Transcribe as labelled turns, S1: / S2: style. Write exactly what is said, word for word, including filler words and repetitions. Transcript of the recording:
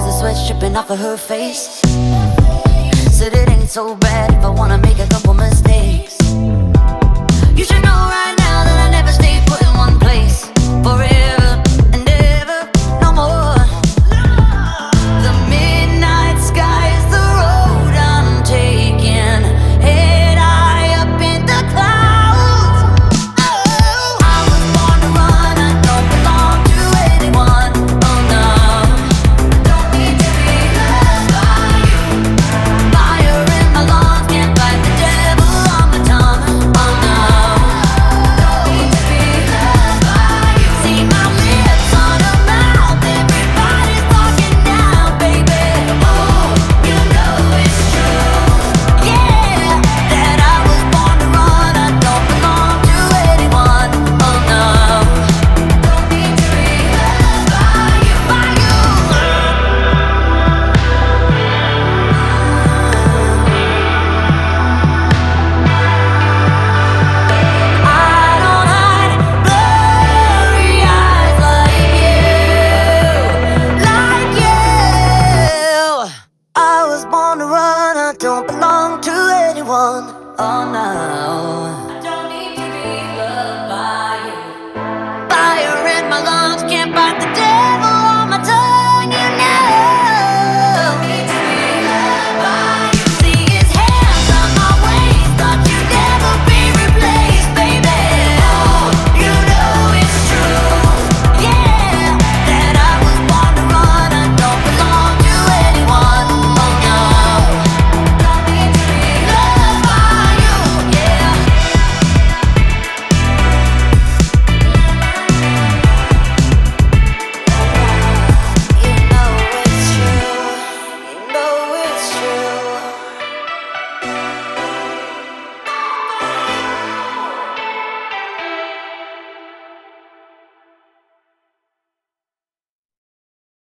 S1: as the sweat's dripping off of her face. Said it ain't so bad if I wanna make a couple mistakes. You should know right now that I never stay put in one place forever and ever, no more. The midnight sky is the road I'm taking, head high up in the clouds. Oh, I was born to run, I don't belong to anyone. Oh no, don't need to be loved by you. Fire in my lungs, can't fight the devil on my tongue. Oh no, don't need to be loved by you. See my lips on a mouth, everybody's talking now, baby. Oh, you know it's true. Yeah, that I was born to run, I don't belong to anyone. Oh no, don't need to be loved by you, by you. I don't hide blurry eyes like you, like you. I was born to run, I don't belong to anyone. Oh no.